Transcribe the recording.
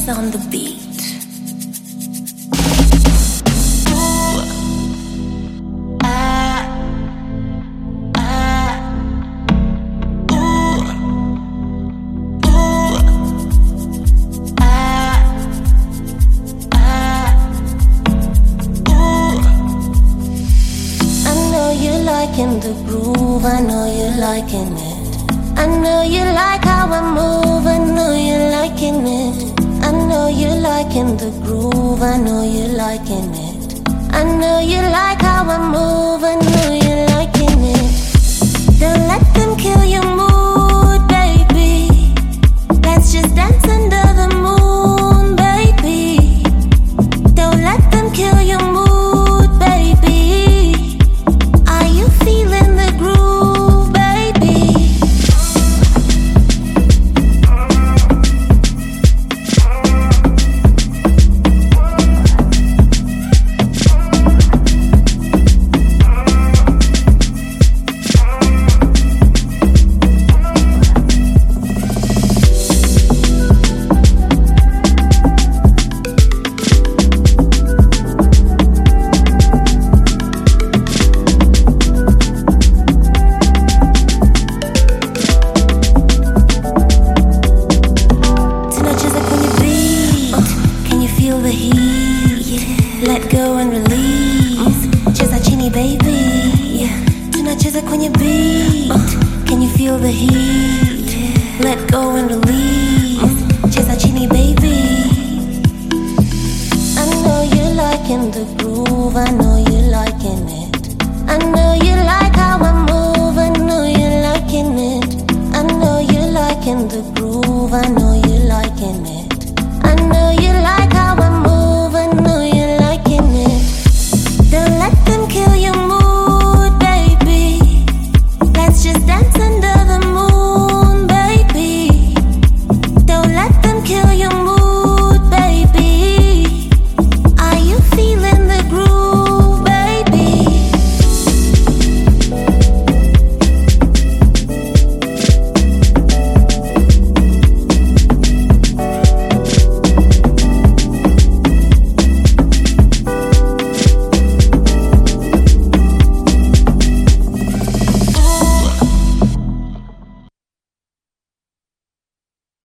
is on the beat. Liking the groove, I know you're liking it. I know you like how I move, I know you're liking it. I know you're liking the groove, I know you're liking it. I know you like how I move, I know you're liking it. Don't let them kill your mood, baby. Let's just dance under the moon, baby. Don't let them kill your mood, baby. Are you feeling the groove, baby? Feel the heat, yeah. Let go and release. Cheza chini, baby, yeah. Tunacheza kwenye beat. Can you feel the heat? Yeah. Let go and release. Cheza chini, baby. I know you're liking the groove, I know you're liking it. I know you like how I move, I know you're liking it. I know you're liking the groove, I know you're liking it.